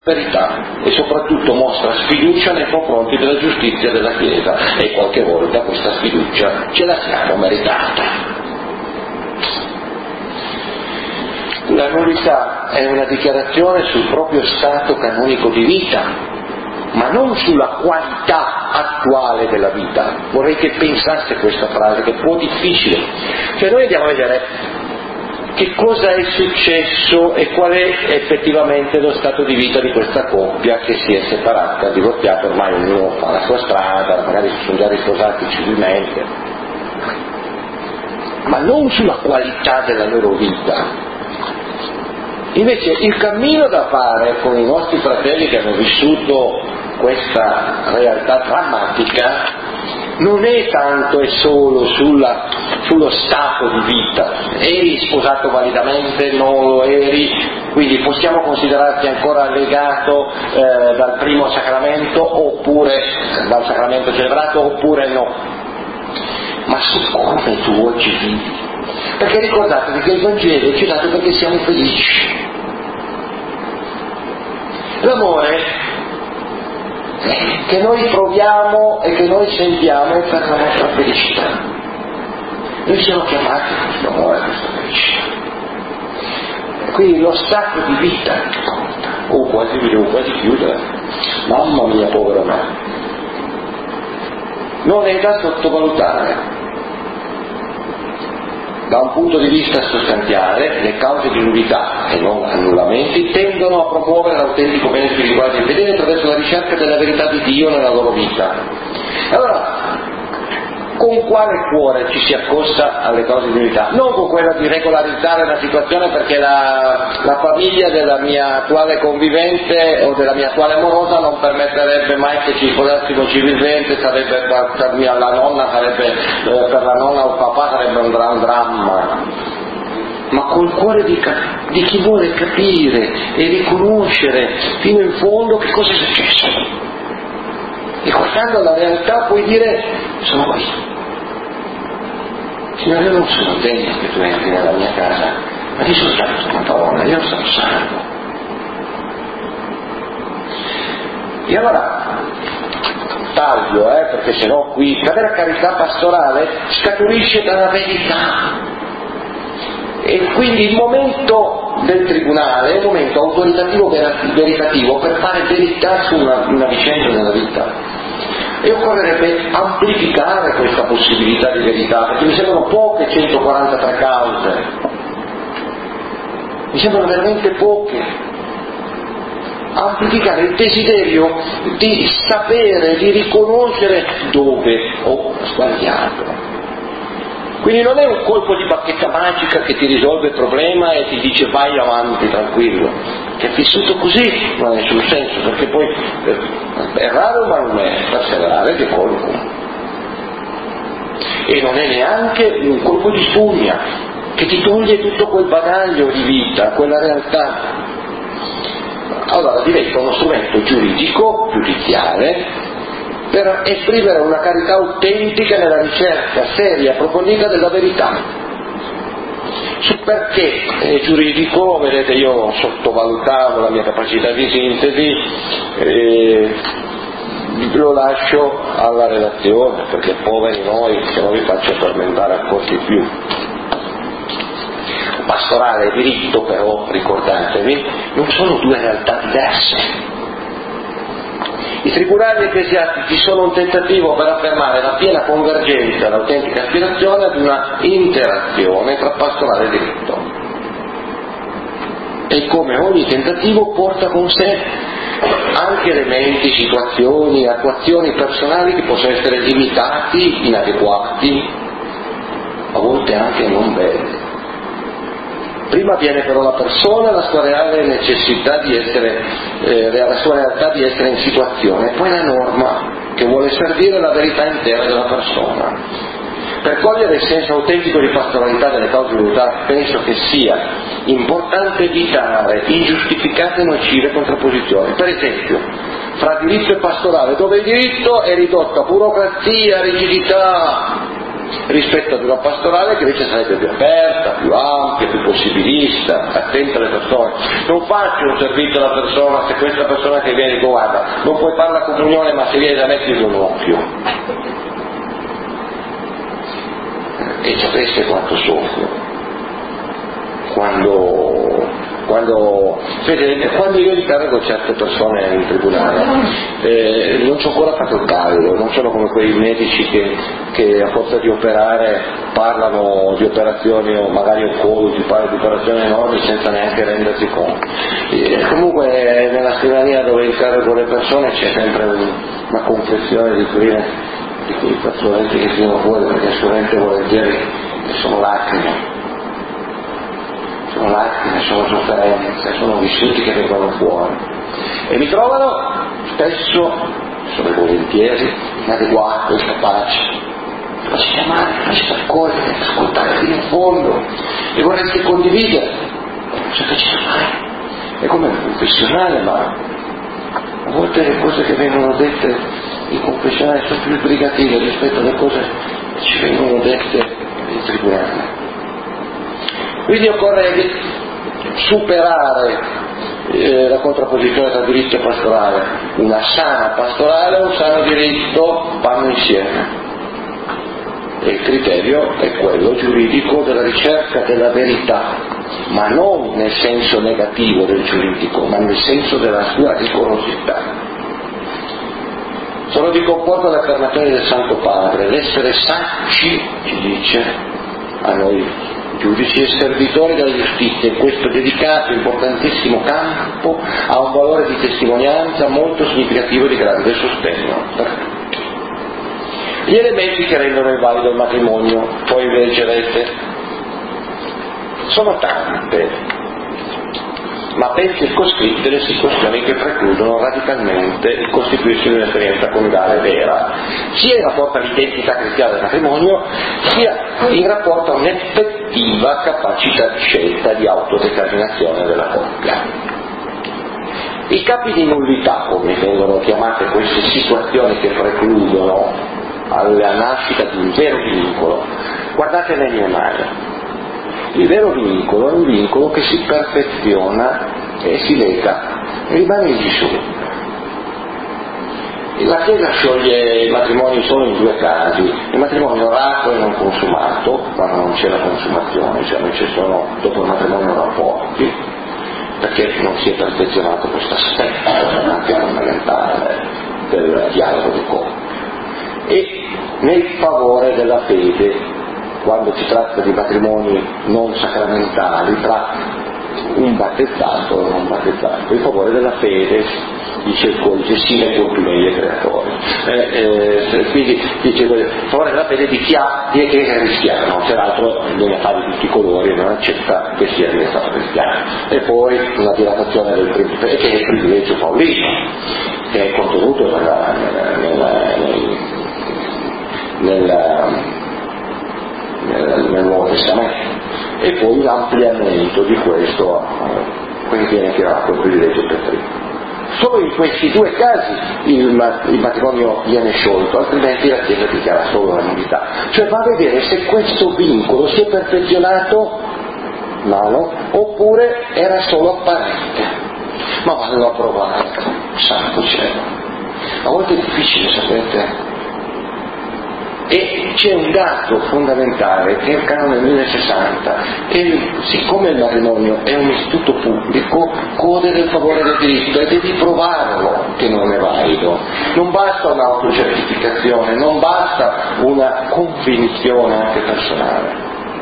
verità e soprattutto mostra sfiducia nei confronti della giustizia della Chiesa, e qualche volta questa sfiducia ce la siamo meritata. La nullità è una dichiarazione sul proprio stato canonico di vita, ma non sulla qualità attuale della vita. Vorrei che pensaste questa frase, che è un po' difficile. Cioè noi andiamo a vedere che cosa è successo e qual è effettivamente lo stato di vita di questa coppia che si è separata, divorziata, ormai ognuno fa la sua strada, magari si sono già risposati civilmente, ma non sulla qualità della loro vita. Invece il cammino da fare con i nostri fratelli che hanno vissuto questa realtà drammatica non è tanto e solo sullo stato di vita. Eri sposato validamente, non lo eri, quindi possiamo considerarti ancora legato dal primo sacramento, oppure dal sacramento celebrato, oppure no, ma su come tu oggi vivi. Perché ricordatevi che il Vangelo ci è dato perché siamo felici. L'amore che noi proviamo e che noi sentiamo è per la nostra felicità. Noi siamo chiamati a questo amore, a questa felicità. Quindi lo stato di vita conta. Quasi mi devo quasi chiudere. Mamma mia, povero me. Non è da sottovalutare. Da un punto di vista sostanziale, le cause di nullità e non annullamenti tendono a promuovere l'autentico bene spirituale dei fedeli attraverso la ricerca della verità di Dio nella loro vita. Allora, con quale cuore ci si accosta alle cause di nullità? Non con quella di regolarizzare la situazione perché la famiglia della mia attuale convivente o della mia attuale amorosa non permetterebbe mai che ci sposassimo civilmente, sarebbe per la nonna sarebbe per la nonna o il papà sarebbe un gran dramma. Ma col cuore di chi vuole capire e riconoscere fino in fondo che cosa è successo. E guardando la realtà puoi dire: sono qui. Signore, io non sono degno che tu entri nella mia casa, ma ti sono dato una parola, io sono salvo. E allora taglio, perché sennò qui la vera carità pastorale scaturisce dalla verità. E quindi il momento del tribunale è un momento autoritativo veritativo per fare verità su una vicenda della vita. E occorrerebbe amplificare questa possibilità di verità, perché mi sembrano poche 143 cause, mi sembrano veramente poche. Amplificare il desiderio di sapere, di riconoscere dove ho sbagliato. Quindi non è un colpo di bacchetta magica che ti risolve il problema e ti dice vai avanti tranquillo, che è vissuto così non ha nessun senso, perché poi è raro ma non è perseverare che colpo, e non è neanche un colpo di spugna che ti toglie tutto quel bagaglio di vita, quella realtà. Allora diventa uno strumento giuridico, giudiziale, per esprimere una carità autentica nella ricerca seria e approfondita della verità. Sul perché giuridico, vedete, io sottovalutavo la mia capacità di sintesi, lo lascio alla relazione, perché poveri noi, se no vi faccio tormentare ancora di più. Pastorale e diritto, però, ricordatevi, non sono due realtà diverse. I tribunali ecclesiastici sono un tentativo per affermare la piena convergenza, l'autentica aspirazione ad una interazione tra pastorale e diritto. E come ogni tentativo porta con sé anche elementi, situazioni, attuazioni personali che possono essere limitati, inadeguati, a volte anche non belli. Prima viene però la persona, la sua reale necessità di essere, la sua realtà di essere in situazione, e poi la norma che vuole servire la verità intera della persona. Per cogliere il senso autentico di pastoralità delle cause di unità, penso che sia importante evitare ingiustificate e nocive contrapposizioni. Per esempio, fra diritto e pastorale, dove il diritto è ridotto a burocrazia, rigidità, rispetto ad una pastorale che invece sarebbe più aperta, più ampia, più possibilista, attenta alle persone. Non faccio un servizio alla persona se questa persona che viene dico guarda, non puoi fare la comunione ma se vieni da me chiudo un occhio. E sapeste quanto soffro quando io incarico certe persone in tribunale, non ci ho ancora fatto il callo, non sono come quei medici che a forza di operare parlano di operazioni o magari oncologi, parlano di operazioni enormi senza neanche rendersi conto. Comunque nella scrivania dove incarico le persone c'è sempre una confessione di quei pazienti che tirano fuori perché assolutamente volentieri sono lacrime, sono sofferenze, sono vissuti che vengono fuori e mi trovano spesso, sono volentieri, inadeguato, incapaci. Facci chiamare, facci accogliere, ascoltare fino in fondo e vorresti condividere, cosa facci chiamare? È come un confessionale, ma a volte le cose che vengono dette in confessionale sono più sbrigative rispetto alle cose che ci vengono dette in tribunale. Quindi occorre superare la contrapposizione tra diritto e pastorale. Una sana pastorale e un sano diritto vanno insieme. E il criterio è quello giuridico della ricerca della verità, ma non nel senso negativo del giuridico, ma nel senso della sua rigorosità. Sono di conforto all'affermazione del Santo Padre, l'essere sacci, ci dice a noi giudici e servitori della giustizia in questo delicato, importantissimo campo ha un valore di testimonianza molto significativo e di grande sostegno per tutti. Gli elementi che rendono invalido il matrimonio, poi leggerete, sono tante, ma ben circoscritte le situazioni che precludono radicalmente il costituirsi di un'esperienza coniugale vera, sia in rapporto all'identità cristiana del matrimonio, sia in rapporto a un'effettiva capacità di scelta, di autodeterminazione della coppia. I capi di nullità, come vengono chiamate queste situazioni che precludono alla nascita di un vero vincolo, guardate le mie mani. Il vero vincolo è un vincolo che si perfeziona e si lega e rimane indissoluto. La Chiesa scioglie i matrimoni solo in due casi: il matrimonio orato e non consumato, quando non c'è la consumazione, cioè non ci sono dopo il matrimonio rapporti, perché non si è perfezionato questo aspetto anche fondamentale del dialogo di coppia, e nel favore della fede, quando si tratta di matrimoni non sacramentali tra un battezzato e non battezzato, in favore della fede, dice il codice sine cultumeie creatori, quindi dice in favore della fede di chi è cristiano, se l'altro viene a fare di tutti i colori e non accetta che sia diventato cristiano. E poi una dilatazione del principio, che è il privilegio paolino, che è contenuto nel Nuovo Testamento, e poi l'ampliamento di questo, quindi viene chiamato il privilegio petrino. Solo in questi due casi il matrimonio viene sciolto, altrimenti la Chiesa dichiara solo la nullità. Cioè va a vedere se questo vincolo si è perfezionato, no, oppure era solo apparente. Ma vanno a provare, santo cielo. A volte è difficile, sapete. E c'è un dato fondamentale che è il canone 1060, che siccome il matrimonio è un istituto pubblico gode del favore del diritto e devi provarlo che non è valido. Non basta un'autocertificazione, non basta una convinzione anche personale.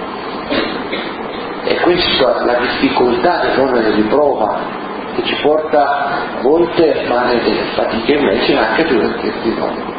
E questa è la difficoltà dell'onere di prova che ci porta a volte a delle fatiche invece anche più testimoni.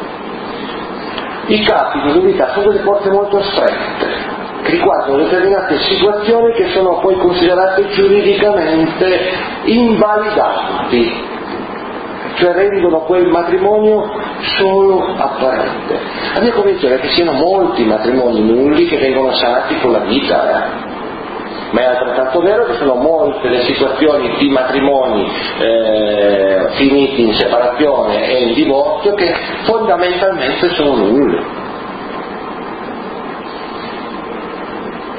I capi di nullità sono delle porte molto strette, che riguardano determinate situazioni che sono poi considerate giuridicamente invalidanti, cioè rendono quel matrimonio solo apparente. La mia convinzione è che siano molti matrimoni nulli che vengono sanati con la vita, ma è altrettanto vero che sono molte le situazioni di matrimoni finiti in separazione e in divorzio che fondamentalmente sono nulli.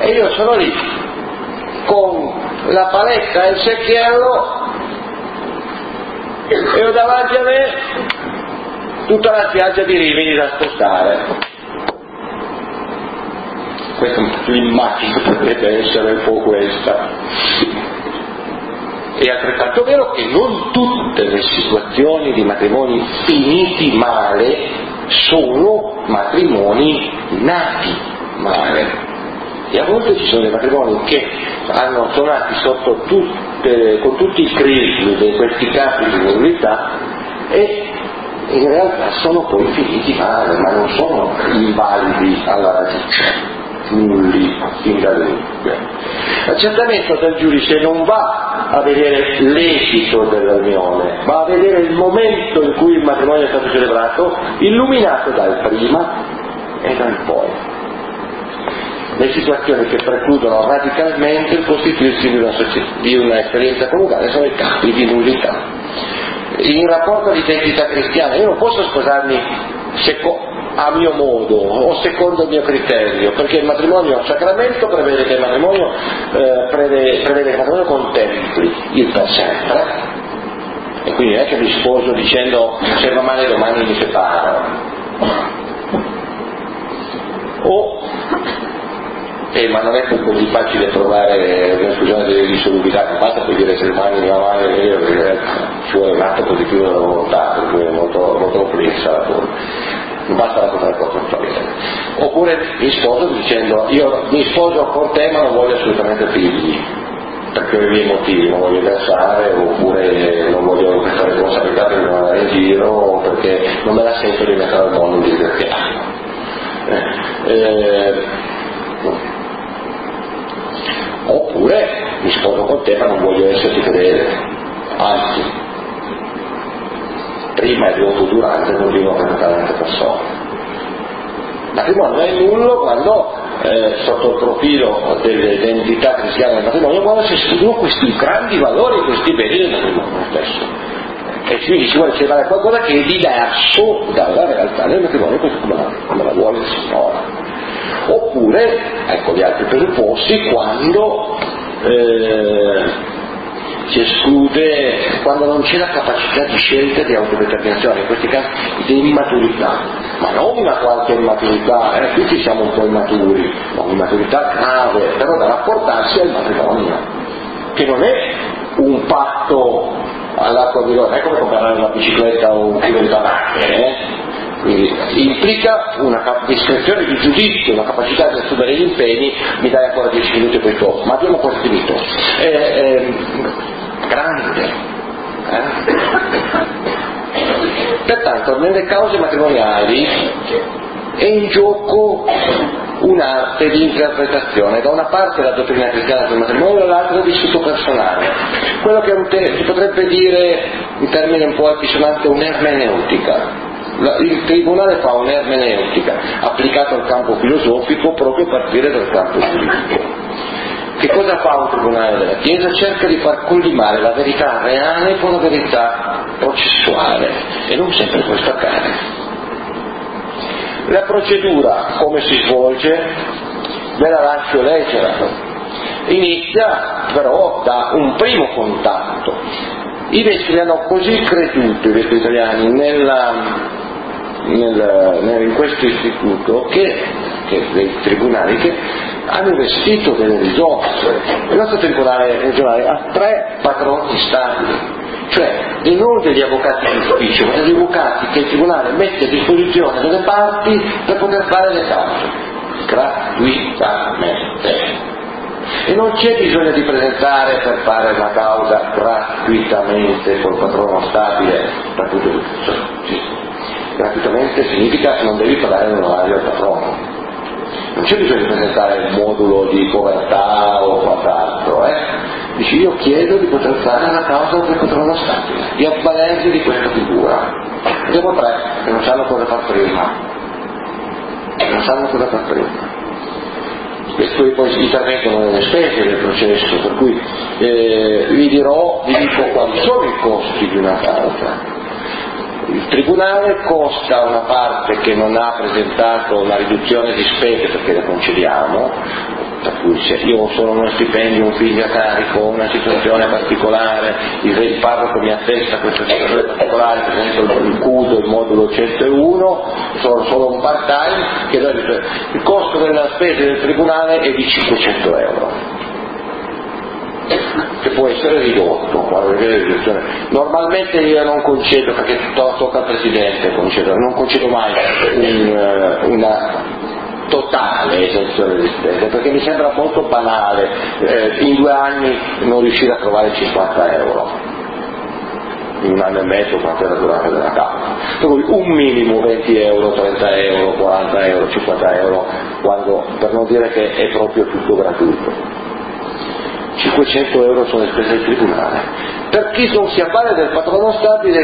e io sono lì con la paletta e il secchiello e ho davanti a me tutta la spiaggia di Rimini da spostare. Questa l'immagine potrebbe essere un po' questa. È altrettanto vero che non tutte le situazioni di matrimoni finiti male sono matrimoni nati male. E a volte ci sono dei matrimoni che sono nati con tutti i crismi di questi capi di nullità e in realtà sono poi finiti male, ma non sono invalidi alla radice, nulli fin dall'inizio. L'accertamento del giudice non va a vedere l'esito della riunione, va a vedere il momento in cui il matrimonio è stato celebrato, illuminato dal prima e dal poi. Le situazioni che precludono radicalmente il costituirsi di una esperienza coniugale sono i campi di nullità. In rapporto all'identità cristiana io non posso sposarmi a mio modo o secondo il mio criterio, perché il matrimonio sacramento prevede che il matrimonio prevede il matrimonio contempli il per sempre, e quindi non è che mi sposo dicendo se va male domani mi separo, ma non è così facile trovare una soluzione delle dissolubilità, non basta poi dire se domani mi va male, perché ci vuole un atto positivo della volontà, per cui è molto complessa la forma. Non basta raccontare cosa fa bene. Oppure mi sposo dicendo io mi sposo con te ma non voglio assolutamente figli, perché ho i miei motivi, non voglio versare, oppure non voglio questa responsabilità per non andare in giro, o perché non me la sento di mettere al mondo di dire che oppure mi sposo con te ma non voglio esserti fedele, anzi prima e dopo durante non vivo per tante persone. Il matrimonio è nullo quando sotto il profilo dell'identità cristiana del matrimonio, quando si escludono questi grandi valori, questi beni del matrimonio stesso, e quindi si vuole celebrare qualcosa che è diverso dalla realtà del matrimonio come la vuole il Signore. Oppure, ecco gli altri presupposti, quando si esclude, quando non c'è la capacità di scelta e di autodeterminazione, in questi casi di immaturità, ma non una qualche immaturità, tutti siamo un po' immaturi, ma un'immaturità grave, però da rapportarsi al matrimonio, che non è un patto all'acqua di non è come comprare una bicicletta o un chilo di banane, quindi implica una discrezione di giudizio, una capacità di assumere gli impegni. Mi dai ancora 10 minuti e poi dopo, ma abbiamo quasi finito. Grande. Pertanto nelle cause matrimoniali è in gioco un'arte di interpretazione, da una parte la dottrina cristiana del matrimonio, dall'altra il vissuto personale, quello che si potrebbe dire in termini un po' altisonanti un'ermeneutica. Il tribunale fa un'ermeneutica applicata al campo filosofico proprio a partire dal campo giuridico. Che cosa fa un tribunale della Chiesa? Cerca di far collimare la verità reale con la verità processuale, e non sempre questo accade. La procedura come si svolge? Ve la lascio leggere. Inizia però da un primo contatto. I vescovi hanno così creduto, i vescovi italiani, in questo istituto che dei tribunali, che hanno investito delle risorse. Il nostro tribunale regionale ha 3 patroni stabili, cioè e non degli avvocati di ufficio, ma degli avvocati che il tribunale mette a disposizione delle parti per poter fare le cause gratuitamente. E non c'è bisogno di presentare per fare una causa gratuitamente col patrono stabile, gratuitamente significa non devi pagare l'onorario al patrono, non c'è bisogno di presentare il modulo di povertà o quant'altro, dici io chiedo di poter fare la causa del patrono stabile, di avvalersi di questa figura. Abbiamo 3 che non sanno cosa far prima, questo poi intervengono nelle spese del processo, per cui vi dico quali sono i costi di una causa. Il tribunale costa una parte che non ha presentato una riduzione di spese perché la concediamo, per cui se io sono uno stipendio, un figlio a carico, una situazione particolare, il parroco mi attesta questa situazione particolare, per esempio il CUDO, il modulo 101, sono solo un part time, il costo della spesa del tribunale è di 500 euro, che può essere ridotto. Normalmente io non concedo, perché tocca al Presidente concedere, non concedo mai una totale esenzione di spese, perché mi sembra molto banale in 2 anni non riuscire a trovare 50 euro, in 1 anno e mezzo quanto è la durata della causa. Per cui un minimo 20 euro, 30 euro, 40 euro, 50 euro, quando, per non dire che è proprio tutto gratuito. 500 euro sono le spese del tribunale. Per chi non si avvale del patrono stabile,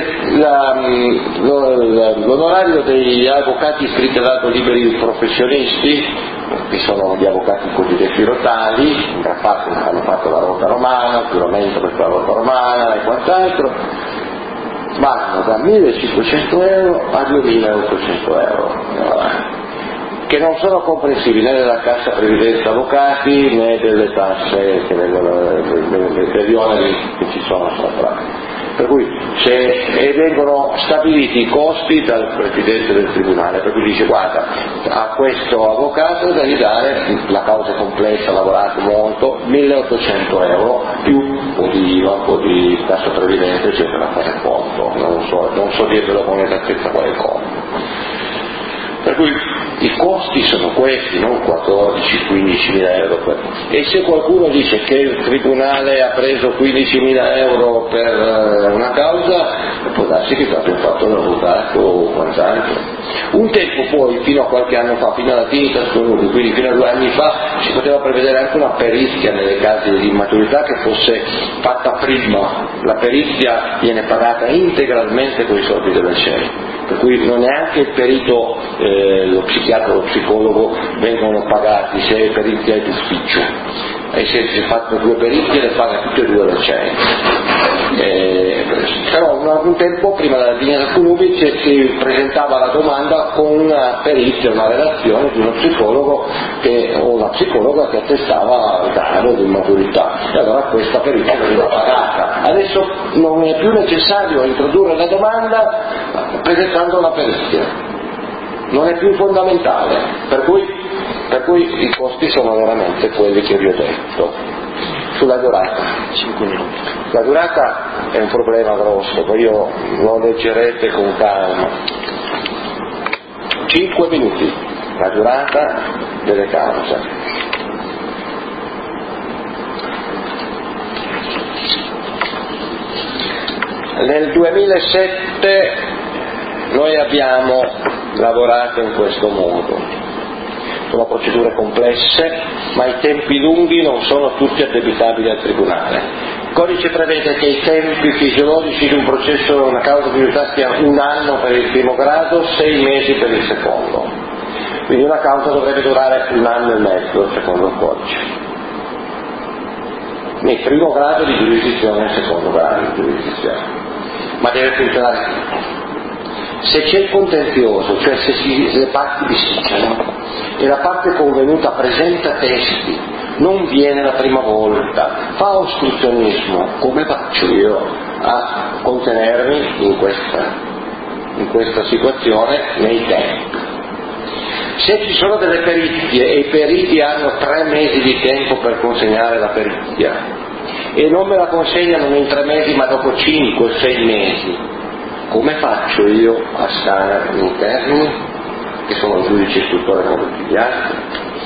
l'onorario degli avvocati iscritti all'albo liberi professionisti, che sono gli avvocati cosiddetti rotali, in gran parte hanno fatto la rota romana, il giuramento per la rota romana e quant'altro, vanno da 1.500 euro a 2.800 euro. Che non sono comprensibili né della cassa previdenza avvocati né delle tasse, degli oneri che ci sono sopra. Per cui vengono stabiliti i costi dal Presidente del Tribunale, per cui dice guarda, a questo avvocato devi dare, la causa è complessa, ha lavorato molto, 1.800 euro più un po' di IVA, un po' di tassa previdenza eccetera, fare il conto, non so dirvelo con esattezza qual è il conto. Per cui i costi sono questi, non 14-15.000 euro. E se qualcuno dice che il Tribunale ha preso 15.000 euro per una causa, può darsi che abbia fatto l'avvocato o quant'altro. Un tempo poi, fino a qualche anno fa, fino alla Tinitas Connubi, quindi fino a 2 anni fa, si poteva prevedere anche una perizia nelle casi di immaturità che fosse fatta prima. La perizia viene pagata integralmente con i soldi della CEI. Per cui non neanche il perito, lo psichiatra o lo psicologo vengono pagati se è perizia d'ufficio, e se si è fatto 2 perizie le paga tutte e 2 la CEI. Però un tempo prima della linea da Connubi si presentava la domanda con una perizia, una relazione di uno psicologo o una psicologa che attestava il grado di maturità, e allora questa perizia veniva pagata. Adesso non è più necessario introdurre la domanda presentando la perizia, non è più fondamentale, per cui i costi sono veramente quelli che vi ho detto. Sulla durata, 5 minuti. La durata è un problema grosso, poi lo leggerete con calma. 5 minuti, la durata delle cause. Nel 2007 noi abbiamo lavorato in questo modo. Sono procedure complesse, ma i tempi lunghi non sono tutti addebitabili al Tribunale. Il codice prevede che i tempi fisiologici di un processo, una causa di nulità, sia 1 anno per il primo grado, 6 mesi per il secondo. Quindi una causa dovrebbe durare 1 anno e mezzo, secondo il codice. Nel primo grado di giurisdizione e nel secondo grado di giurisdizione. Ma deve funzionare tutto. Se c'è il contenzioso, cioè se le parti bisticciano e la parte convenuta presenta testi, non viene la prima volta, fa ostruzionismo, come faccio io a contenermi in questa situazione nei tempi? Se ci sono delle perizie e i periti hanno 3 mesi di tempo per consegnare la perizia e non me la consegnano in 3 mesi ma dopo 5-6 mesi, come faccio io a stare in termini, che sono giudici istruttore come tutti gli altri?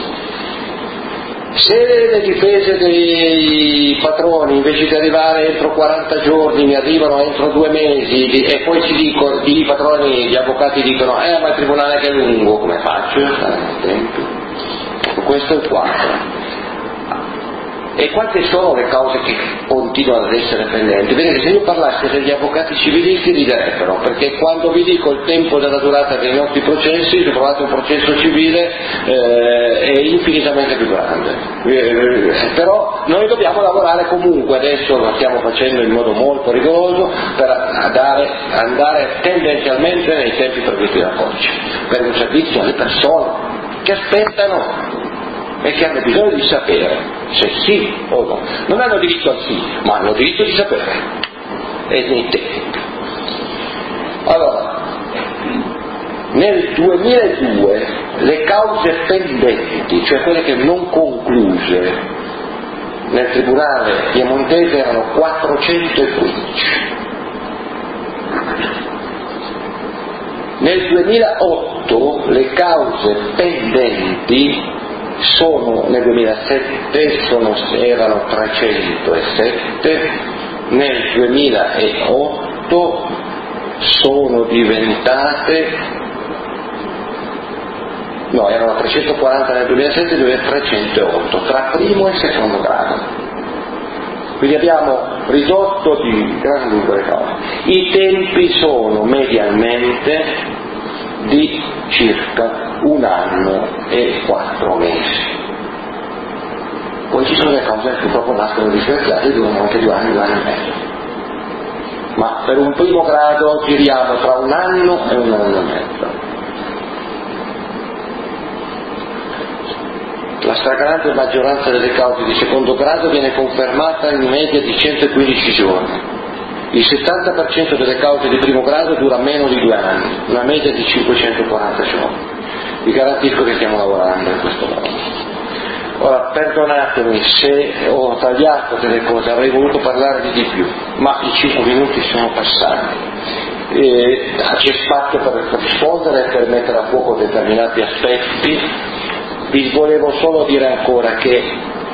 Se le difese dei patroni invece di arrivare entro 40 giorni mi arrivano entro 2 mesi e poi i patroni, gli avvocati dicono ma il tribunale che è lungo, come faccio a stare nei tempi? Questo è il quadro. E quante sono le cause che continuano ad essere pendenti? Vedete, se io parlassi degli avvocati civilisti riderebbero, perché quando vi dico il tempo della durata dei nostri processi, se trovate un processo civile è infinitamente più grande. Però noi dobbiamo lavorare comunque, adesso lo stiamo facendo in modo molto rigoroso, per andare tendenzialmente nei tempi previsti dal codice, per un servizio alle persone che aspettano. e che hanno bisogno di sapere se sì o no. Non hanno diritto al sì, ma hanno diritto di sapere, e nei tempi. Allora, nel 2002 le cause pendenti, cioè quelle che non concluse nel tribunale piemontese, erano 415. Nel 2008 le cause pendenti nel 2007 erano 307, nel 2008 sono diventate, erano 340 nel 2007 e 308 tra primo e secondo grado. Quindi abbiamo ridotto di gran lunga le cause. I tempi sono mediamente di circa 1 anno e 4 mesi. Poi ci sono le cause che purtroppo nascono differenziate e durano anche 2 anni, 2 anni e mezzo. Ma per un primo grado giriamo tra 1 anno e 1 anno e mezzo. La stragrande maggioranza delle cause di secondo grado viene confermata in media di 115 giorni. Il 70% delle cause di primo grado dura meno di 2 anni, una media di 540 giorni. Vi garantisco che stiamo lavorando in questo modo. Ora, perdonatemi se ho tagliato delle cose, avrei voluto parlarvi di più, ma i 5 minuti sono passati. C'è spazio per rispondere e per mettere a fuoco determinati aspetti. Vi volevo solo dire ancora che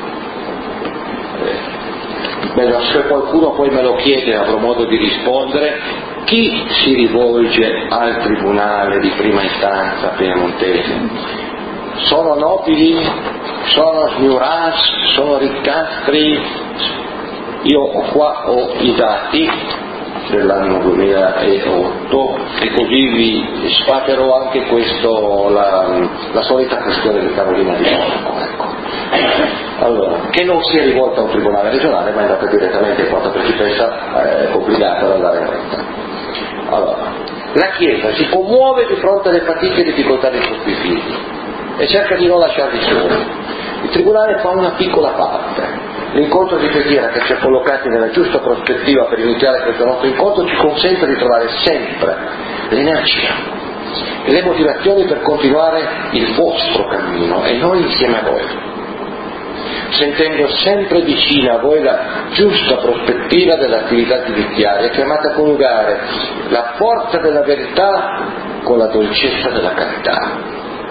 se qualcuno poi me lo chiede avrò modo di rispondere. Chi si rivolge al tribunale di prima istanza piemontese? Sono nobili? Sono smiurati? Sono riccastri? Io ho i dati dell'anno 2008 e così vi sfaterò anche questo, la solita questione di Carolina Di Monaco, ecco. Allora, che non sia rivolta a un tribunale regionale ma è andata direttamente in Porta Principessa, è complicata da andare in retta. Allora, la Chiesa si commuove di fronte alle fatiche e difficoltà dei propri figli e cerca di non lasciarli soli. Il tribunale fa una piccola parte. L'incontro di preghiera che ci ha collocati nella giusta prospettiva per iniziare questo nostro incontro ci consente di trovare sempre l'energia e le motivazioni per continuare il vostro cammino e noi insieme a voi, sentendo sempre vicina a voi la giusta prospettiva dell'attività giudiziaria chiamata a coniugare la forza della verità con la dolcezza della carità.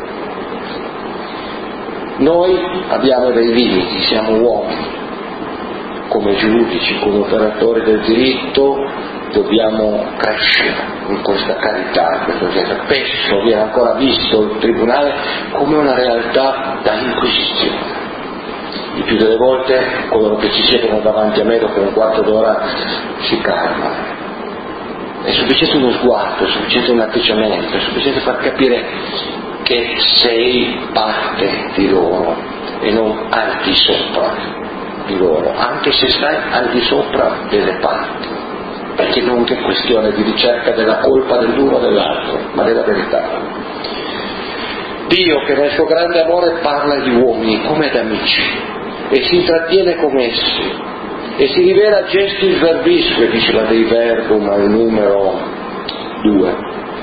Noi abbiamo dei limiti, siamo uomini, come giudici, come operatori del diritto dobbiamo crescere in questa carità, in questo senso. Spesso viene ancora visto il tribunale come una realtà da inquisizione. Il più delle volte coloro che ci siedono davanti a me dopo un quarto d'ora si calmano. È sufficiente uno sguardo, è sufficiente un atteggiamento, è sufficiente far capire che sei parte di loro e non al di sopra di loro, anche se stai al di sopra delle parti, perché non è questione di ricerca della colpa dell'uno o dell'altro, ma della verità. Dio, che nel suo grande amore parla agli uomini come ad amici e si intrattiene con essi e si rivela gestis verbisque, dice la Dei Verbum al numero 2,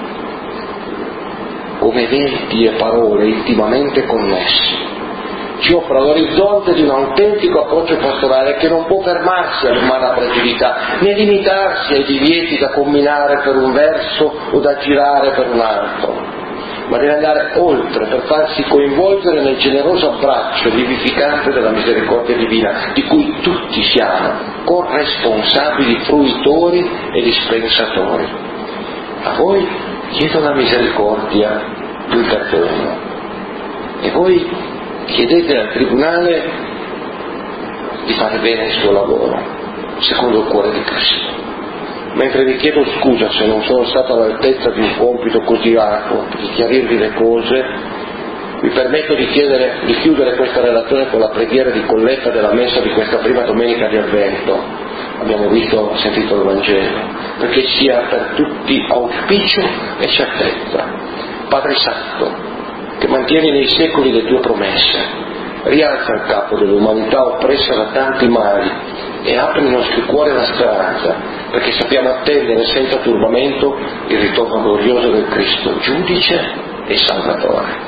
come eventi e parole intimamente connessi. Ci offre l'orizzonte di un autentico approccio pastorale che non può fermarsi all'umana fragilità, né limitarsi ai divieti da combinare per un verso o da girare per un altro, ma deve andare oltre per farsi coinvolgere nel generoso abbraccio vivificante della misericordia divina, di cui tutti siamo corresponsabili fruitori e dispensatori. A voi chiedo la misericordia, il perdono, e voi chiedete al tribunale di fare bene il suo lavoro, secondo il cuore di Cristo. Mentre vi chiedo scusa se non sono stato all'altezza di un compito così arduo, di chiarirvi le cose, vi permetto di chiudere questa relazione con la preghiera di colletta della messa di questa prima domenica di Avvento. Abbiamo sentito il Vangelo, perché sia per tutti auspicio e certezza. Padre Santo, che mantieni nei secoli le tue promesse, rialza il capo dell'umanità oppressa da tanti mali e apre i nostri cuori alla speranza, perché sappiamo attendere senza turbamento il ritorno glorioso del Cristo, giudice e salvatore.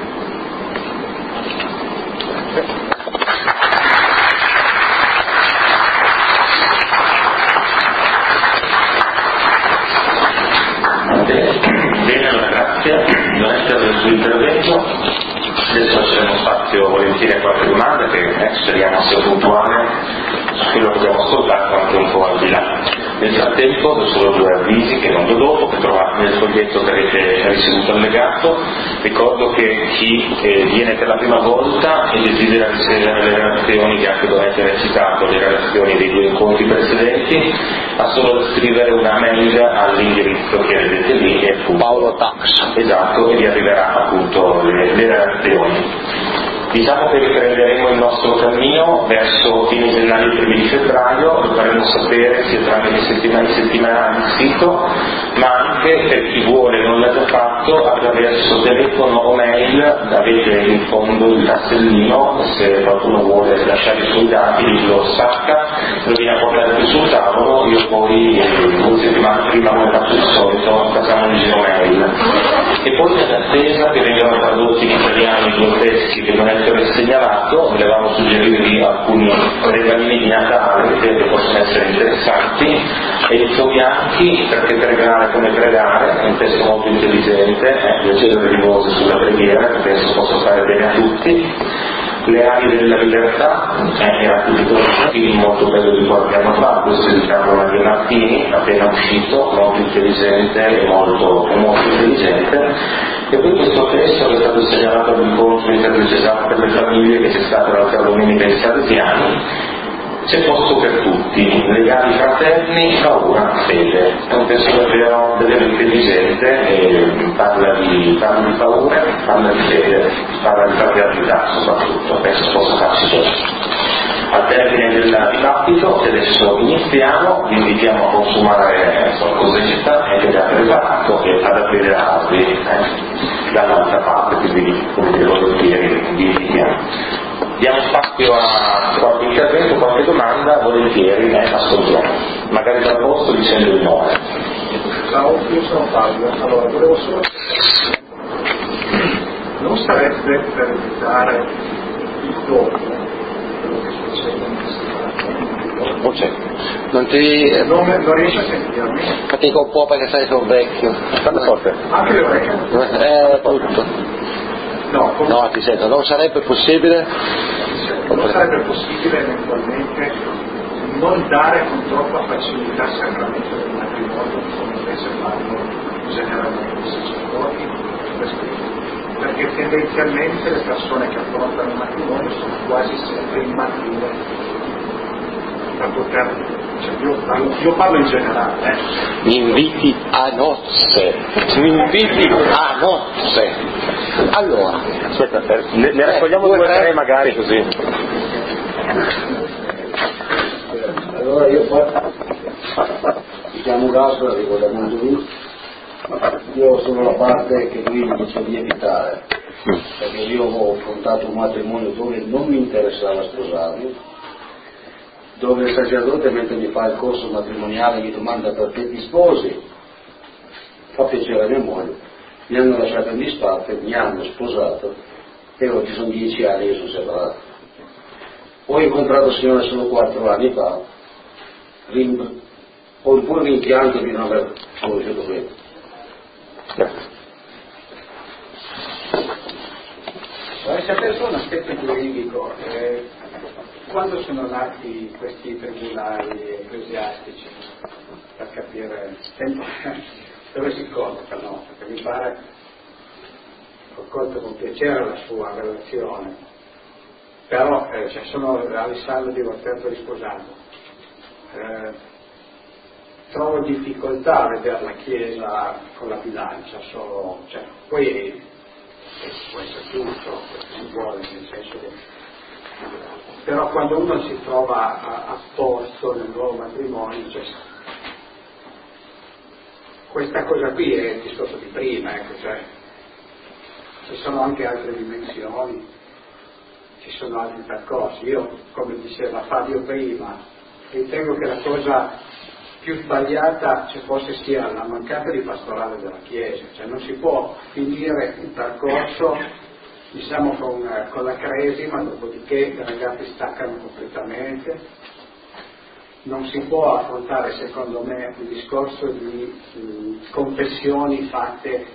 Bene, allora grazie del suo intervento. Adesso lasceremo spazio volentieri a qualche domanda che speriamo sia puntuale su quello che abbiamo ascoltato, anche un po' al di là. Nel frattempo do solo 2 avvisi che non do dopo, che trovate nel foglietto che avete ricevuto allegato. Ricordo che chi viene per la prima volta e desidera ricevere le relazioni che anche dovete aver citato, le relazioni dei 2 incontri precedenti, ha solo da scrivere una mail all'indirizzo che vedete lì, che è Paolo Tax. Esatto, e vi arriverà appunto le relazioni. Diciamo che riprenderemo il nostro cammino verso fine gennaio e primi di febbraio, lo faremo sapere sia tramite settimanali il sito, ma anche per chi vuole, non l'ha già fatto, attraverso telefono o mail. Avete in fondo il tassellino, se qualcuno vuole lasciare i suoi dati lo stacca, lo viene a portare qui sul tavolo, io poi 2 settimane prima, come faccio il solito, facciamo un giro mail. E poi in attesa che vengano tradotti in italiano i 2 testi che non essere segnalato, volevamo suggerirvi alcuni regalini di Natale che possono essere interessanti. Enzo Bianchi, perché pregare come pregare, è un testo molto intelligente, piacere di voce sulla preghiera, che penso possa fare bene a tutti. Le ali della libertà, era tutto un film molto bello di qualche anno fa, questo è di Carlo Di Martini, appena uscito, molto intelligente e molto intelligente. E poi questo testo che è stato segnalato all'incontro interdiocesano per le famiglie che c'è stato l'altra domenica in Salesiani, c'è posto per tutti, legali fraterni, paura, fede. È un testo davvero intelligente e parla di paura, parla di fede, parla di fraternità soprattutto, penso possa farci bene. Al termine del dibattito, che adesso iniziamo, vi invitiamo a consumare qualcosetta che già preparato e ad aprire l'arvi dall'altra parte, quindi come dire volentieri vi invitiamo. Diamo spazio a qualche intervento, qualche domanda, volentieri ascoltiamo. Magari dal posto dicendo il nome. Ciao, io sono Fabio. Allora, volevo solo... Non sarebbe per evitare il dopo quello che succede in questa Non c'è. Non riesci a sentirmi? Fatica un po' perché sai sono vecchio. Stanno forte. Anche le orecchie? Tutto. No, ti sento, non sarebbe possibile? Non sarebbe possibile eventualmente non dare con troppa facilità il sacramento del matrimonio come invece fanno generalmente i sacerdoti, perché tendenzialmente le persone che affrontano il matrimonio sono quasi sempre immature da poter, io parlo in generale. Mi inviti a nozze. Allora, aspetta, ne raccogliamo 2 o 3 magari così. Allora io poi mi chiamo Gasparo, arrivo da Mondovì, io sono la parte che lui dice di evitare, perché io ho affrontato un matrimonio dove non mi interessava sposarmi, dove il sacerdote mentre mi fa il corso matrimoniale mi domanda perché ti sposi, fa piacere a mia moglie, mi hanno lasciato in disparte, mi hanno sposato e oggi sono 10 anni che sono separato. Ho incontrato il Signore solo 4 anni fa, ho un po' rimpianto di non aver conosciuto prima. Vorrei sapere solo un aspetto giuridico. Quando sono nati questi tribunali ecclesiastici? Per capire dove si collocano, perché mi pare, ho colto con piacere la sua relazione, però sono Alessandro di Volterra risposato. Trovo difficoltà a vedere la Chiesa con la bilancia solo, poi può essere giusto, si vuole, nel senso che, però quando uno si trova a posto nel nuovo matrimonio, questa cosa qui è il discorso di prima, ci sono anche altre dimensioni, ci sono altri percorsi. Io, come diceva Fabio prima, ritengo che la cosa più sbagliata forse sia la mancanza di pastorale della Chiesa, cioè non si può finire un percorso diciamo con la cresima, dopodiché i ragazzi staccano completamente. Non si può affrontare secondo me un discorso di confessioni fatte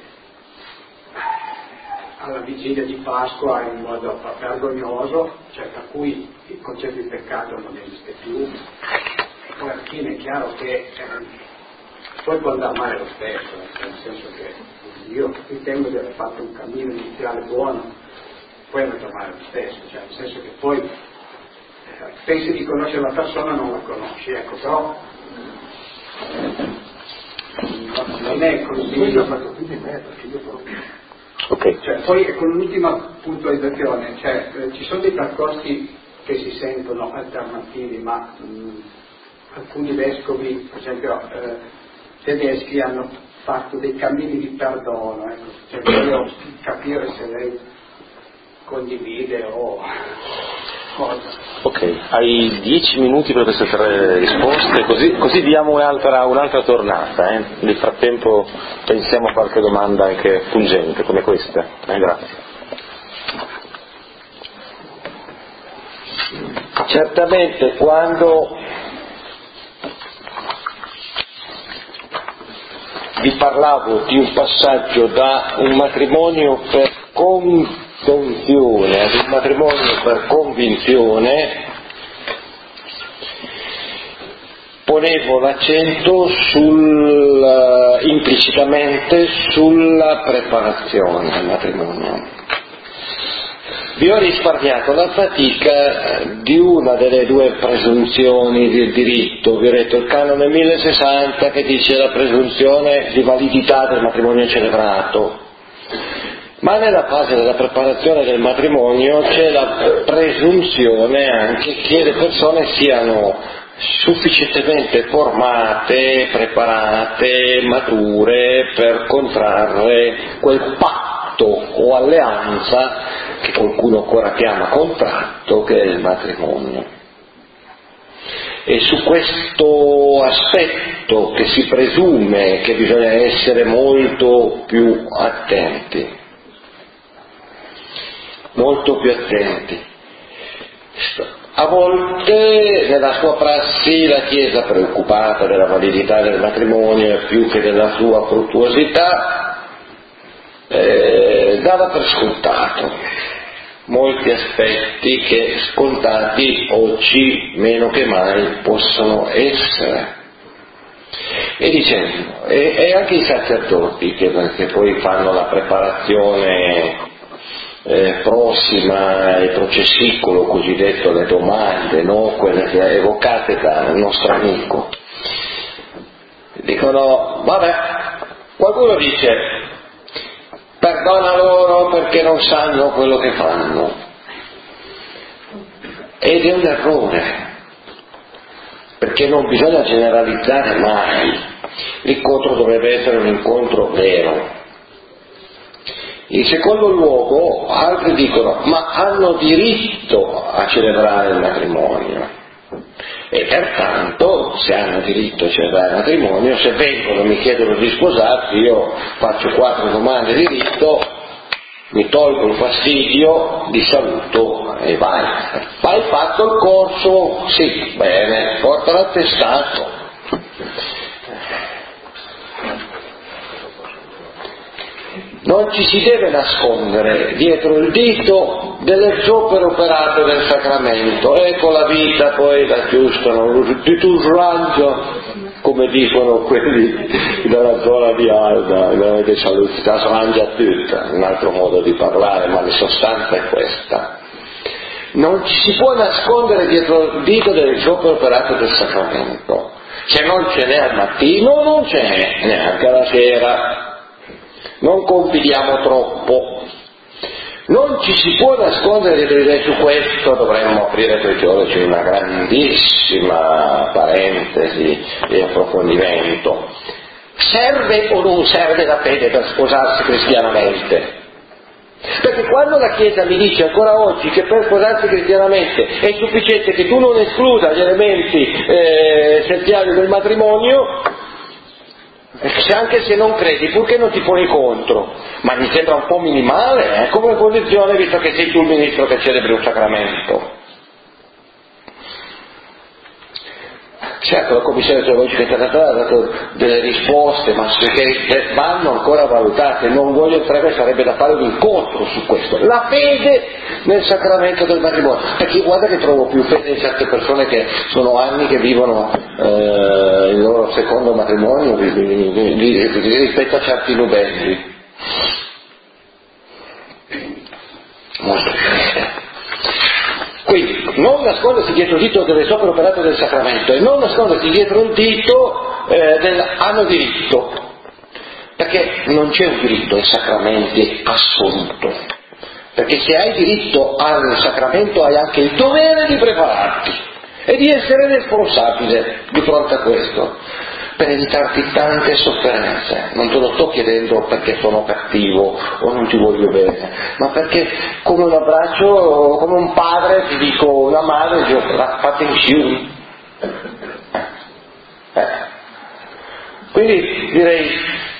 alla vigilia di Pasqua in modo vergognoso, cioè per cui il concetto di peccato non esiste più. Poi alla fine è chiaro che poi può andare male lo stesso, nel senso che io ritengo di aver fatto un cammino iniziale buono, poi è andato male lo stesso, cioè nel senso che poi pensi di conoscere la persona, non la conosci, ecco, però non è così. Io ho fatto più di me, perché io proprio. Okay. Cioè, poi con l'ultima puntualizzazione, cioè, ci sono dei percorsi che si sentono alternativi, ma alcuni vescovi, per esempio tedeschi, hanno fatto dei cammini di perdono, ecco. Cioè, voglio capire se lei condivide o cosa. Ok, hai 10 minuti per queste 3 risposte, così diamo un'altra tornata. Nel frattempo pensiamo a qualche domanda anche pungente come questa. Grazie. Certamente quando vi parlavo di un passaggio da un matrimonio per convenzione ad un matrimonio per convinzione, ponevo l'accento implicitamente sulla preparazione al matrimonio. Vi ho risparmiato la fatica di una delle 2 presunzioni del diritto. Vi ho detto il canone 1060 che dice la presunzione di validità del matrimonio celebrato, ma nella fase della preparazione del matrimonio c'è la presunzione anche che le persone siano sufficientemente formate, preparate, mature per contrarre quel patto o alleanza che qualcuno ancora chiama contratto, che è il matrimonio. E su questo aspetto che si presume che bisogna essere molto più attenti. A volte nella sua prassi la Chiesa, preoccupata della validità del matrimonio e più che della sua fruttuosità, dava per scontato molti aspetti che scontati oggi meno che mai possono essere. E dicendo, e anche i sacerdoti che poi fanno la preparazione prossima al processicolo cosiddetto, le domande, no? Quelle che evocate dal nostro amico, dicono vabbè, qualcuno dice perdona loro perché non sanno quello che fanno, ed è un errore, perché non bisogna generalizzare mai. L'incontro dovrebbe essere un incontro vero. In secondo luogo, altri dicono ma hanno diritto a celebrare il matrimonio, e pertanto se hanno diritto a celebrare il matrimonio, se vengono e mi chiedono di sposarsi, io faccio 4 domande di rito, mi tolgo il fastidio, di saluto e vai. Hai fatto il corso? Sì, bene, porta l'attestato. Non ci si deve nascondere dietro il dito delle zoppere operate del sacramento, e con la vita poi la aggiustano di tu slancio, come dicono quelli della zona di Alba, che salutita slangia tutta, un altro modo di parlare, ma la sostanza è questa. Non ci si può nascondere dietro il dito delle zoppere operate del sacramento. Se non ce n'è al mattino, non ce n'è neanche alla sera. Non confidiamo troppo. Non ci si può nascondere dietro di te. Su questo dovremmo aprire per i teologi una grandissima parentesi di approfondimento. Serve o non serve la fede per sposarsi cristianamente? Perché quando la Chiesa mi dice ancora oggi che per sposarsi cristianamente è sufficiente che tu non escluda gli elementi essenziali del matrimonio, anche se non credi, purché non ti poni contro, ma mi sembra un po' minimale come posizione, visto che sei tu il ministro che celebri un sacramento. Certo, la Commissione Teologica Internazionale ha dato delle risposte, ma che vanno ancora valutate, non voglio entrare, sarebbe da fare un incontro su questo. La fede nel sacramento del matrimonio, perché guarda che trovo più fede in certe persone che sono anni che vivono il loro secondo matrimonio rispetto a certi nubelli. Molto più fede. Quindi non nascondersi dietro il dito delle sopra operate del sacramento e non nascondersi dietro il dito hanno diritto, perché non c'è un diritto ai sacramenti assoluto, perché se hai diritto al sacramento hai anche il dovere di prepararti e di essere responsabile di fronte a questo, per evitarti tante sofferenze. Non te lo sto chiedendo perché sono cattivo o non ti voglio bene, ma perché come un abbraccio, come un padre ti dico, una madre dico, fate insieme. Quindi direi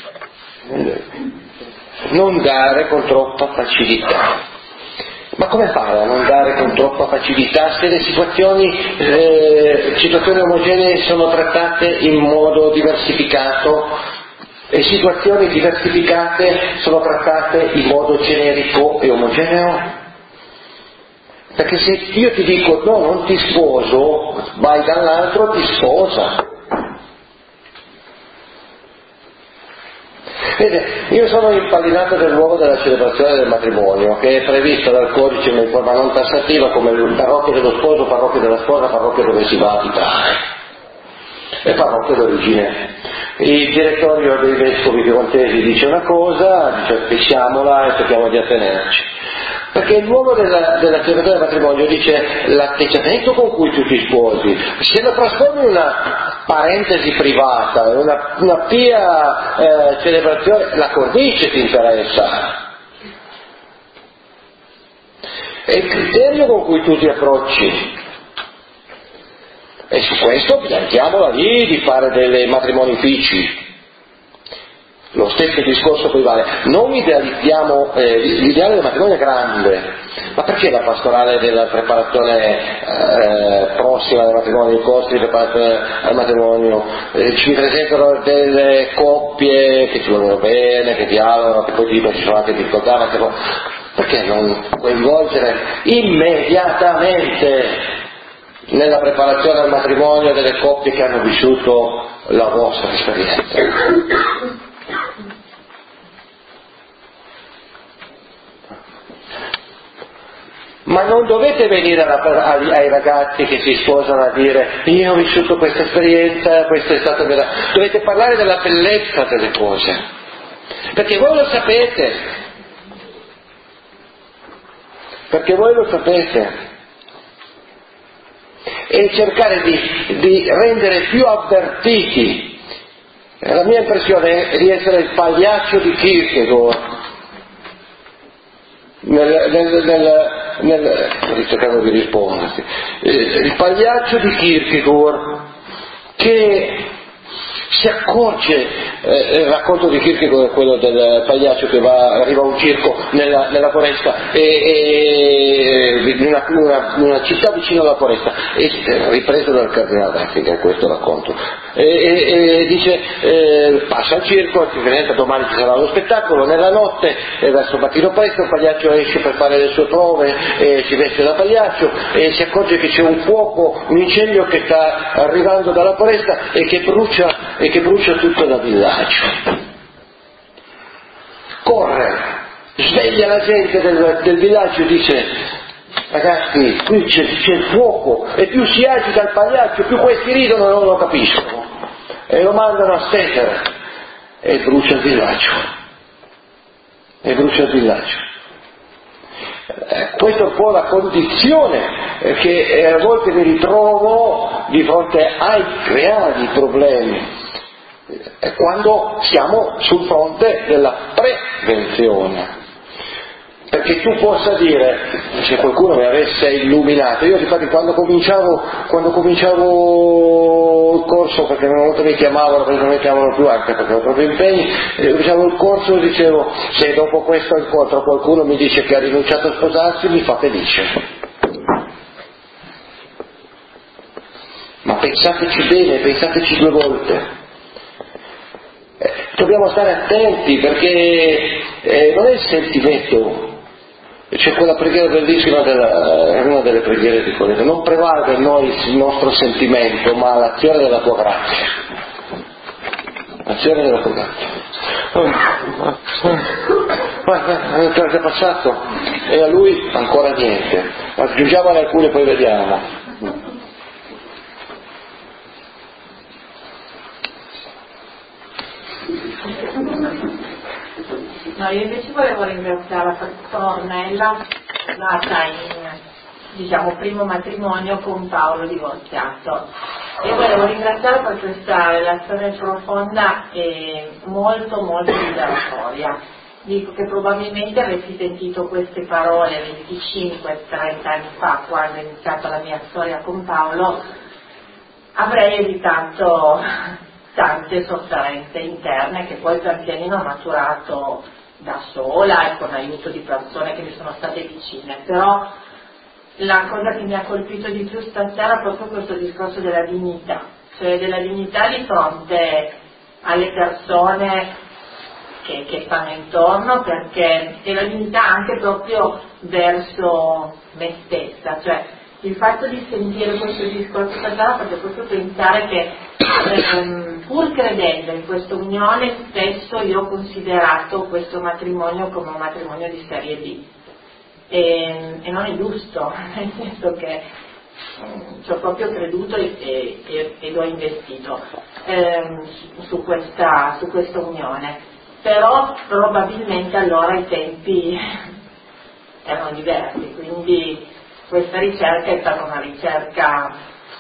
non dare con troppa facilità. Ma come fare a non dare con troppa facilità se le situazioni omogenee sono trattate in modo diversificato e situazioni diversificate sono trattate in modo generico e omogeneo? Perché se io ti dico no, non ti sposo, vai dall'altro, ti sposa. Vede, io sono impallinato del luogo della celebrazione del matrimonio, che è prevista dal codice in forma non tassativa come parrocchia dello sposo, parrocchia della sposa, parrocchia dove si va a abitare e parrocchia d'origine. Il direttorio dei vescovi piemontesi dice una cosa, dice fissiamola e cerchiamo di attenerci. Perché il luogo della celebrazione del matrimonio dice l'atteggiamento con cui tu ti sposi, se lo trasformi in una parentesi privata, una pia celebrazione, la cornice ti interessa. È il criterio con cui tu ti approcci. E su questo piantiamola lì di fare dei matrimonifici. Lo stesso discorso privale, non idealizziamo, l'ideale del matrimonio è grande, ma perché la pastorale della preparazione prossima del matrimonio, i corsi di preparazione al matrimonio, ci presentano delle coppie che ci vogliono bene, che dialogano, che poi ci sono anche difficoltà, ma perché non coinvolgere immediatamente nella preparazione al matrimonio delle coppie che hanno vissuto la vostra esperienza? Ma non dovete venire ai ragazzi che si sposano a dire io ho vissuto questa esperienza, questa è stata vera. Dovete parlare della bellezza delle cose, perché voi lo sapete, e cercare di rendere più avvertiti. La mia impressione è di essere il pagliaccio di Kierkegaard sto cercando di risponderti, il pagliaccio di Kierkegaard che si accorge, il racconto di Kierkegaard è quello del pagliaccio che arriva a un circo nella foresta in una città vicino alla foresta, ripreso dal cardinale Ratzinger questo racconto, e dice passa al circo, domani ci sarà lo spettacolo, nella notte verso il mattino presto il pagliaccio esce per fare le sue prove, si veste da pagliaccio e si accorge che c'è un fuoco, un incendio che sta arrivando dalla foresta e che brucia tutto il villaggio. Corre, sveglia la gente del villaggio e dice ragazzi qui c'è il fuoco, e più si agita il pagliaccio più questi ridono e non lo capiscono e lo mandano a stendere e brucia il villaggio. Questa è un po' la condizione che a volte mi ritrovo di fronte ai reali problemi quando siamo sul fronte della prevenzione. perché tu possa dire, se qualcuno mi avesse illuminato, io infatti quando cominciavo il corso, perché una volta mi chiamavano, poi non mi chiamavano più anche perché avevo proprio impegni, cominciavo il corso e dicevo, se dopo questo incontro qualcuno mi dice che ha rinunciato a sposarsi, mi fa felice. Ma pensateci bene, pensateci 2 volte. Dobbiamo stare attenti perché non è il sentimento. C'è quella preghiera bellissima è una delle preghiere di Corinto, non prevalga in noi il nostro sentimento, ma l'azione della tua grazia. L'azione della tua grazia. È passato e a lui ancora niente. Aggiungiamone alcune poi vediamo. No, io invece volevo ringraziare la professora Ornella, nata in primo matrimonio con Paolo divorziato. E volevo ringraziare per questa relazione profonda e molto molto liberatoria. Dico che probabilmente avessi sentito queste parole 25-30 anni fa, quando è iniziata la mia storia con Paolo, avrei evitato tante sofferenze interne che poi pian pianino ho maturato da sola e con l'aiuto di persone che mi sono state vicine. Però la cosa che mi ha colpito di più stasera è proprio questo discorso della dignità, cioè della dignità di fronte alle persone che stanno intorno, perché è la dignità anche proprio verso me stessa, cioè il fatto di sentire questo discorso stasera perché proprio pensare che pur credendo in questa unione, spesso io ho considerato questo matrimonio come un matrimonio di serie B e non è giusto, nel senso che ci ho proprio creduto ed ho investito su questa unione, però probabilmente allora i tempi erano diversi, quindi questa ricerca è stata una ricerca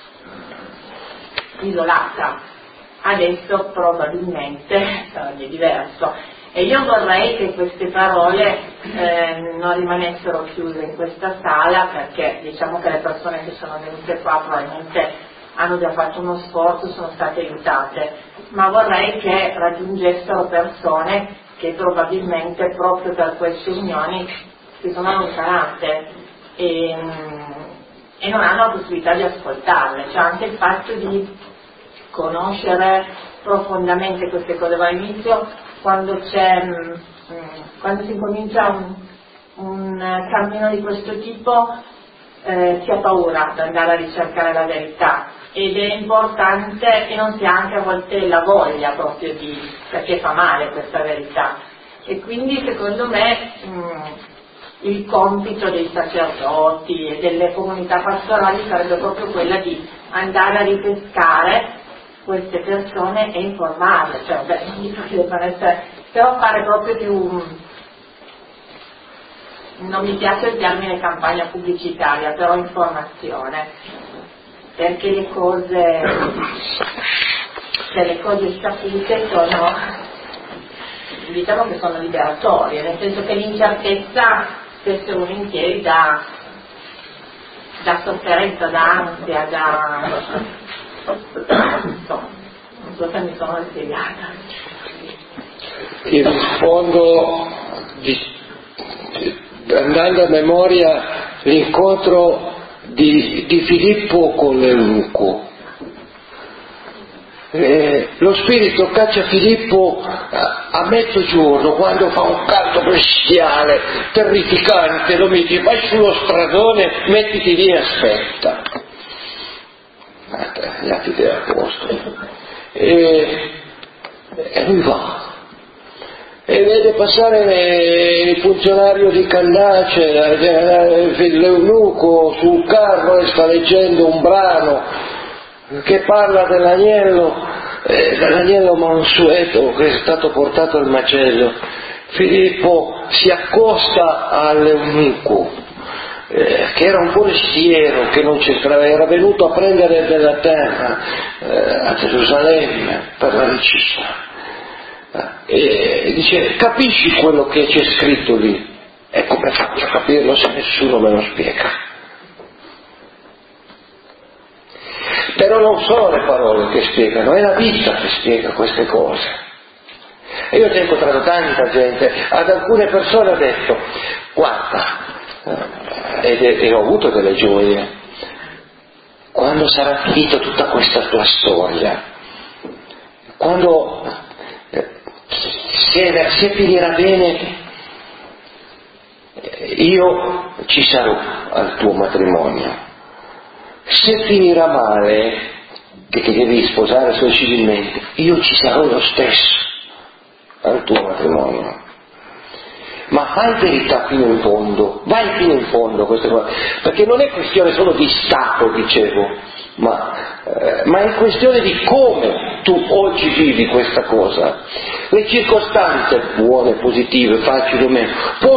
isolata. Adesso probabilmente sarebbe diverso e io vorrei che queste parole non rimanessero chiuse in questa sala, perché diciamo che le persone che sono venute qua probabilmente hanno già fatto uno sforzo, sono state aiutate, ma vorrei che raggiungessero persone che probabilmente proprio per queste unioni si sono allontanate e non hanno la possibilità di ascoltarle, cioè anche il fatto di conoscere profondamente queste cose. All'inizio quando si incomincia un cammino di questo tipo si ha paura di andare a ricercare la verità ed è importante che non si ha anche a volte la voglia proprio perché fa male questa verità, e quindi secondo me il compito dei sacerdoti e delle comunità pastorali sarebbe proprio quella di andare a ripescare queste persone e informarle, cioè non dico che debbano essere, però fare proprio più, non mi piace il termine campagna pubblicitaria, però informazione, perché le cose sapute sono, diciamo che sono liberatorie, nel senso che l'incertezza spesso e volentieri dà sofferenza, dà ansia, non so se mi sono spiegata. Ti rispondo andando a memoria l'incontro di Filippo con l'eunuco. Lo spirito caccia Filippo a mezzogiorno, quando fa un caldo bestiale, terrificante, lo metti, vai sullo stradone, mettiti lì e aspetta. Gli attiti a posto. E lui va. E vede passare il funzionario di Candace, l'eunuco sul carro, e sta leggendo un brano che parla dell'agnello mansueto che è stato portato al macello. Filippo si accosta all'eunuco, che era un forestiero che non c'entrava, era venuto a prendere della terra a Gerusalemme per la regina, e dice: capisci quello che c'è scritto lì? E come faccio a capirlo se nessuno me lo spiega? Però non sono le parole che spiegano, è la vita che spiega queste cose. E io ho incontrato tanta gente, ad alcune persone ho detto, guarda, e ho avuto delle gioie, quando sarà finita tutta questa tua storia, quando se finirà bene, io ci sarò al tuo matrimonio. Se finirà male, che ti devi sposare solo civilmente, io ci sarò lo stesso al tuo matrimonio. Ma fai verità fino in fondo, vai fino in fondo queste cose, perché non è questione solo di stato, dicevo, ma è questione di come tu oggi vivi questa cosa. Le circostanze buone, positive, facili o meno,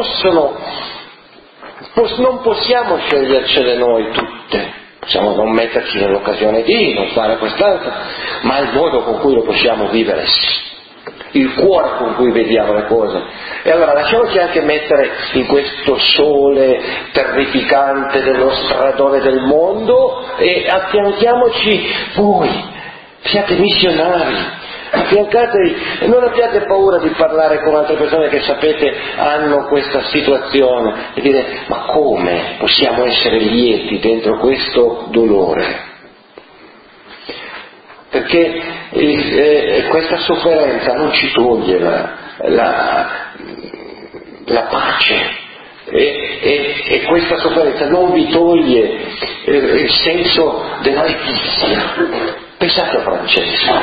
non possiamo scegliercele noi tutte. Possiamo non metterci nell'occasione di, non fare quest'altro, ma il modo con cui lo possiamo vivere, il cuore con cui vediamo le cose. E allora lasciamoci anche mettere in questo sole terrificante dello stradone del mondo e affianchiamoci voi, siate missionari. Affiancatevi, non abbiate paura di parlare con altre persone che sapete hanno questa situazione e dire, ma come possiamo essere lieti dentro questo dolore? Perché questa sofferenza non ci toglie la pace e questa sofferenza non vi toglie il senso della letizia. Pensate a Francesco.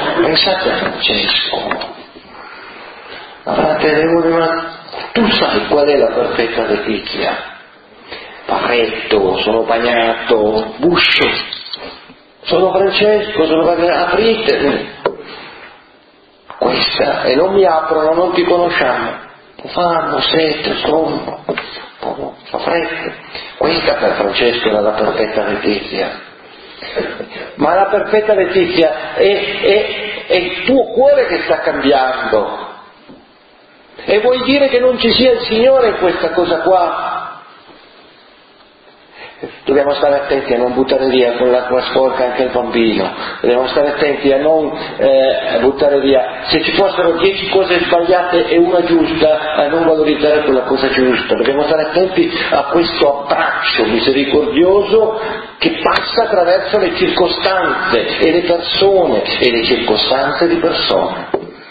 Ma tu sai qual è la perfetta letizia? Paretto, sono bagnato, buscio, sono Francesco, apritemi. Questa, e non mi aprono, non ti conosciamo. Fame, sete, sonno, fa freddo. Questa per Francesco era la perfetta letizia. Ma la perfetta letizia è il tuo cuore che sta cambiando. E vuoi dire che non ci sia il Signore in questa cosa qua? Dobbiamo stare attenti a non buttare via con l'acqua sporca anche il bambino, dobbiamo stare attenti a non buttare via, se ci fossero 10 cose sbagliate e una giusta, a non valorizzare quella cosa giusta. Dobbiamo stare attenti a questo abbraccio misericordioso che passa attraverso le circostanze e le persone e le circostanze di persone.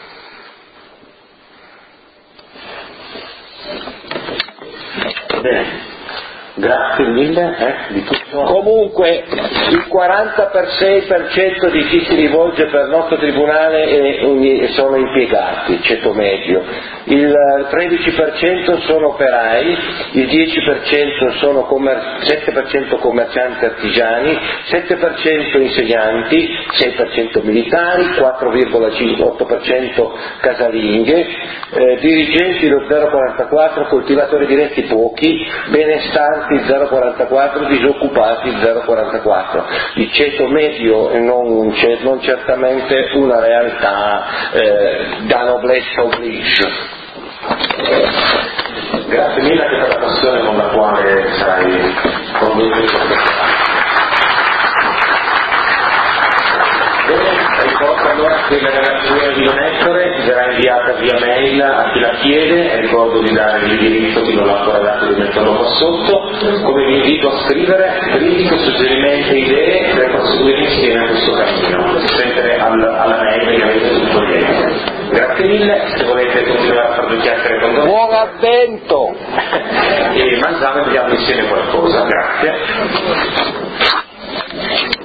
Bene. Grazie mille di tutto. Comunque il 46% di chi si rivolge per il nostro tribunale sono impiegati, ceto medio, il 13% sono operai, il 10% sono 7% commercianti artigiani, 7% insegnanti, 6% militari, 4,8% casalinghe, dirigenti lo 0,44%, coltivatori diretti pochi, benestanti 0,44%, disoccupati 0,44%. Il ceto medio non certamente una realtà da noblesse oblige. Grazie mille anche per la passione con la quale sai condotto. Ricordo allora che la relazione di Donettore ti sarà inviata via mail a chi la chiede e ricordo di dare l'indirizzo, chi non l'ha ancora dato di metterlo qua sotto, come vi invito a scrivere critiche, suggerimenti, idee per proseguire insieme a questo cammino, sempre alla mail che avete tutto dietro. Grazie mille, se volete continuare a fare due chiacchiere con noi. Buon avvento! E mangiamo e vediamo insieme qualcosa. Grazie.